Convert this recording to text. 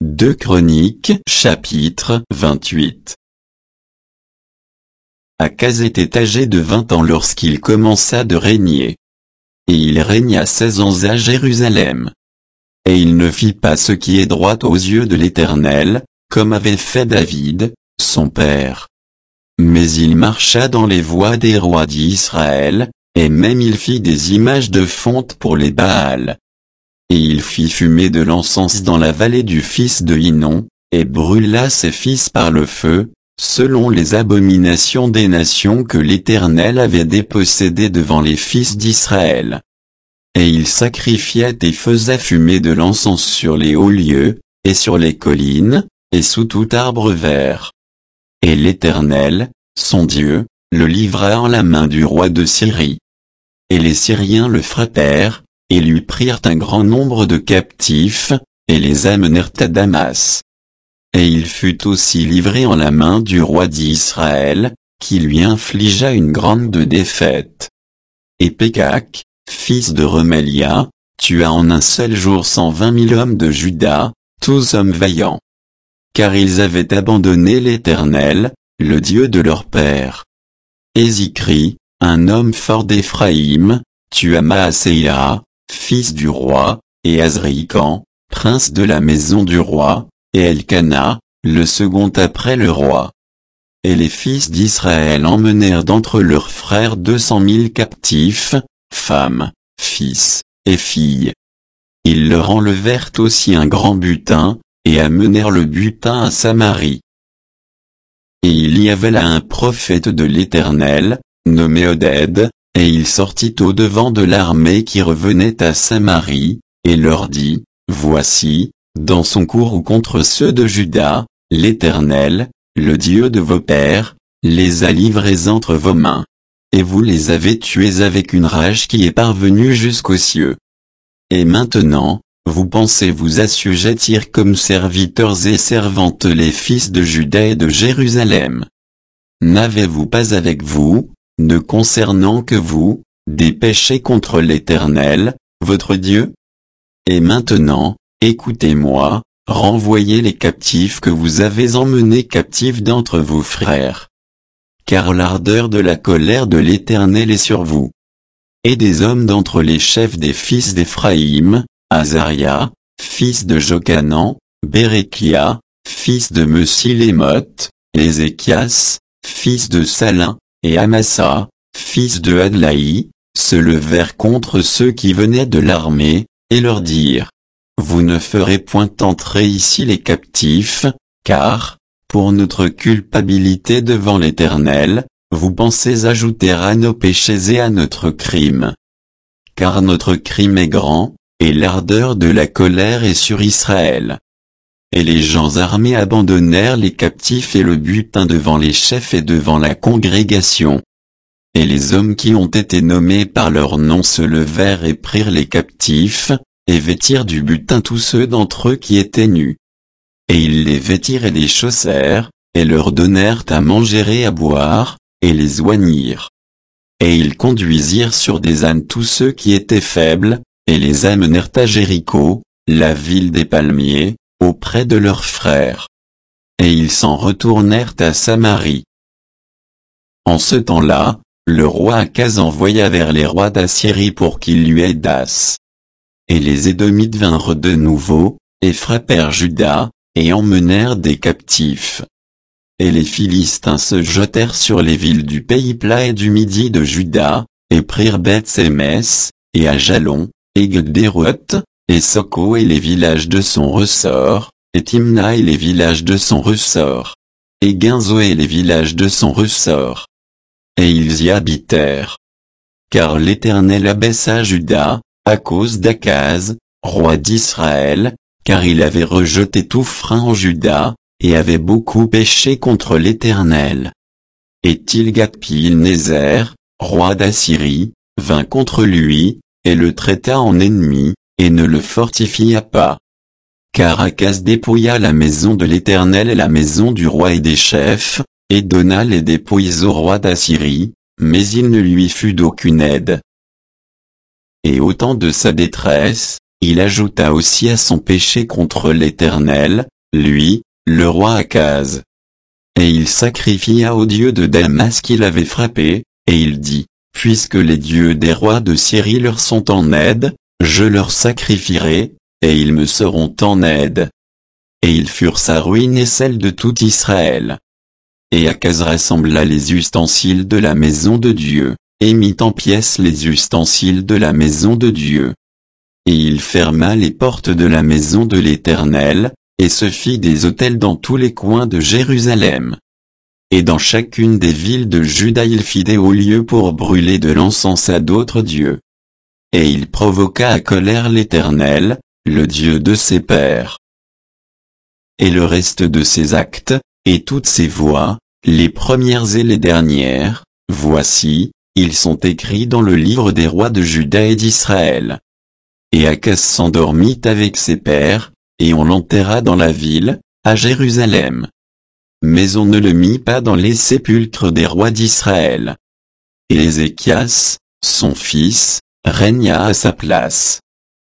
2 Chroniques, chapitre 28. Akaz était âgé de 20 ans lorsqu'il commença de régner. Et il régna 16 ans à Jérusalem. Et il ne fit pas ce qui est droit aux yeux de l'Éternel, comme avait fait David, son père. Mais il marcha dans les voies des rois d'Israël, et même il fit des images de fonte pour les Baals. Et il fit fumer de l'encens dans la vallée du fils de Hinnom, et brûla ses fils par le feu, selon les abominations des nations que l'Éternel avait dépossédées devant les fils d'Israël. Et il sacrifiait et faisait fumer de l'encens sur les hauts lieux, et sur les collines, et sous tout arbre vert. Et l'Éternel, son Dieu, le livra en la main du roi de Syrie. Et les Syriens le frappèrent, et lui prirent un grand nombre de captifs, et les amenèrent à Damas. Et il fut aussi livré en la main du roi d'Israël, qui lui infligea une grande défaite. Et Pékak, fils de Remélia, tua en un seul jour 120 000 hommes de Juda, tous hommes vaillants. Car ils avaient abandonné l'Éternel, le Dieu de leur père. Et Zikri, un homme fort d'Éphraïm, tua Maaséia, fils du roi, et Azrikam, prince de la maison du roi, et Elkana, le second après le roi. Et les fils d'Israël emmenèrent d'entre leurs frères 200 000 captifs, femmes, fils, et filles. Ils leur enlevèrent aussi un grand butin, et amenèrent le butin à Samarie. Et il y avait là un prophète de l'Éternel, nommé Oded, et il sortit au-devant de l'armée qui revenait à Samarie, et leur dit, Voici, dans son courroux contre ceux de Juda, l'Éternel, le Dieu de vos pères, les a livrés entre vos mains. Et vous les avez tués avec une rage qui est parvenue jusqu'aux cieux. Et maintenant, vous pensez vous assujettir comme serviteurs et servantes les fils de Juda et de Jérusalem. N'avez-vous pas avec vous, ne concernant que vous, des péchés contre l'Éternel, votre Dieu? Et maintenant, écoutez-moi, renvoyez les captifs que vous avez emmenés captifs d'entre vos frères. Car l'ardeur de la colère de l'Éternel est sur vous. Et des hommes d'entre les chefs des fils d'Éphraïm, Azaria, fils de Jochanan, Bérékia, fils de Mesilémoth, Ézéchias, fils de Salin, et Amasa, fils de Adlaï, se levèrent contre ceux qui venaient de l'armée, et leur dirent, Vous ne ferez point entrer ici les captifs, car, pour notre culpabilité devant l'Éternel, vous pensez ajouter à nos péchés et à notre crime. Car notre crime est grand, et l'ardeur de la colère est sur Israël. Et les gens armés abandonnèrent les captifs et le butin devant les chefs et devant la congrégation. Et les hommes qui ont été nommés par leur nom se levèrent et prirent les captifs, et vêtirent du butin tous ceux d'entre eux qui étaient nus. Et ils les vêtirent et les chaussèrent, et leur donnèrent à manger et à boire, et les oignirent. Et ils conduisirent sur des ânes tous ceux qui étaient faibles, et les amenèrent à Jéricho, la ville des palmiers, auprès de leurs frères. Et ils s'en retournèrent à Samarie. En ce temps-là, le roi Akaz envoya vers les rois d'Assyrie pour qu'ils lui aidassent. Et les Édomites vinrent de nouveau, et frappèrent Juda, et emmenèrent des captifs. Et les Philistins se jetèrent sur les villes du pays plat et du midi de Juda, et prirent Beth-Sémès, et Ajalon, et Gederoth, et Soko et les villages de son ressort, et Timna et les villages de son ressort, et Ginzo et les villages de son ressort. Et ils y habitèrent. Car l'Éternel abaissa Juda, à cause d'Akaz, roi d'Israël, car il avait rejeté tout frein en Juda, et avait beaucoup péché contre l'Éternel. Et Tilgath-Pilnéser, roi d'Assyrie, vint contre lui, et le traita en ennemi, et ne le fortifia pas. Car Akaz dépouilla la maison de l'Éternel et la maison du roi et des chefs, et donna les dépouilles au roi d'Assyrie, mais il ne lui fut d'aucune aide. Et au temps de sa détresse, il ajouta aussi à son péché contre l'Éternel, lui, le roi Akaz. Et il sacrifia au dieu de Damas qu'il avait frappé, et il dit, puisque les dieux des rois de Syrie leur sont en aide, je leur sacrifierai, et ils me seront en aide. Et ils furent sa ruine et celle de tout Israël. Et Akaz rassembla les ustensiles de la maison de Dieu, et mit en pièces les ustensiles de la maison de Dieu. Et il ferma les portes de la maison de l'Éternel, et se fit des autels dans tous les coins de Jérusalem. Et dans chacune des villes de Juda il fit des hauts lieux pour brûler de l'encens à d'autres dieux. Et il provoqua à colère l'Éternel, le Dieu de ses pères. Et le reste de ses actes, et toutes ses voies, les premières et les dernières, voici, ils sont écrits dans le livre des rois de Juda et d'Israël. Et Akaz s'endormit avec ses pères, et on l'enterra dans la ville, à Jérusalem. Mais on ne le mit pas dans les sépulcres des rois d'Israël. Et Ézéchias, son fils, régna à sa place.